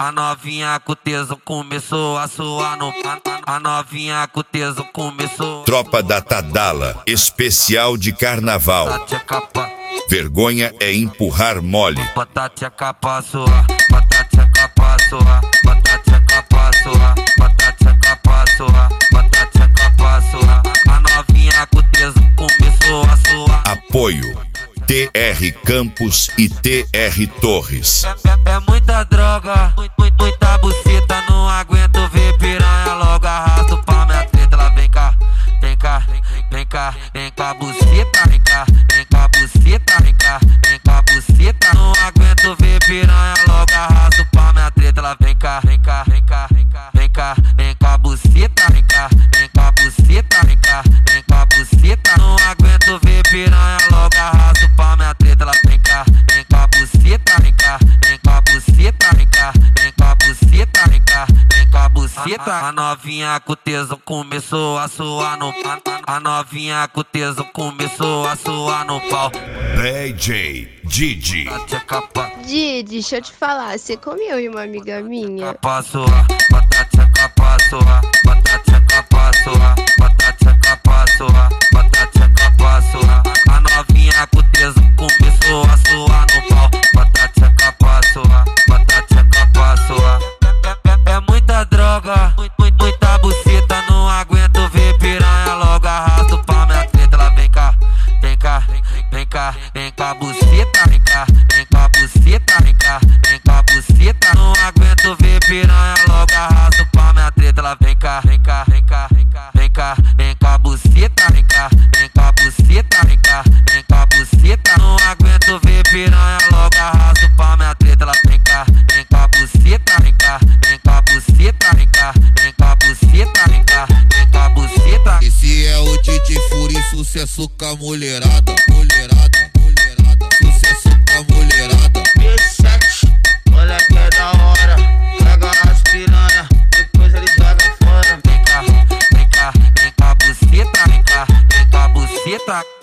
A novinha com tesão começou a suar no... A novinha com tesão começou... Tropa da Tadala, especial de carnaval. Vergonha é empurrar mole. Bota a tcheca pra suar, bota a tcheca pra suar, bota a tcheca pra suar, bota a tcheca pra suar, bota a tcheca pra suar. A novinha com tesão começou a suar. Apoio TR Campos e TR Torres. É muita droga, muita buceta, não aguento ver piranha, logo arrasto pra minha treta. Ela vem cá, vem cá, vem cá, vem cá buceta, vem cá, vem cá buceta, vem cá, vem cá buceta, não aguento ver piranha, logo arrasto pra minha treta. Ela vem cá, vem cá, vem cá, vem cá, vem cá, vem cá buceta, vem cá, vem cá buceta, vem cá, vem cá buceta, não aguento ver piranha, logo arrasto pra minha treta. Ela vem cá buceta, vem cá, vem cá buceta, vem cá, vem cá buceta, vem cá, vem cá buceta. A novinha com tesão começou a suar no... A novinha com tesão começou a suar no pau. DJ Didi. Didi, deixa eu te falar, você comeu em uma amiga minha? Pra suar, bota a tcheca pra suar, bota a tcheca pra suar, bota a tcheca pra suar, bota a tcheca pra suar. A novinha com tesão começou a suar no pau. Bota a tcheca pra suar, bota a tcheca pra suar. É muita droga, muita buceta, não aguento ver piranha, logo arrasto pra minha treta. Ela vem cá, vem cá, vem cá, vem cá buceta, vem cá, vem cá buceta, vem cá, vem cá buceta, não aguento ver piranha, logo arrasto pra minha treta. Ela vem cá, vem cá, vem cá, vem cá, vem cá, vem cá buceta, vem cá, vem cá buceta, vem cá, vem cá buceta, não aguento ver piranha, logo arrasto pra minha treta. Ela vem cá buceta, vem cá, vem cá buceta, vem cá, vem cá buceta, vem cá, vem cá buceta. Esse é o DJ Fury, sucesso com a mulherada, mulherada, mulherada, sucesso com a mulherada. P7, moleque é da hora, pega as piranha, depois ele joga fora. Vem cá, vem cá, vem cá buceta, vem cá, vem cá buceta.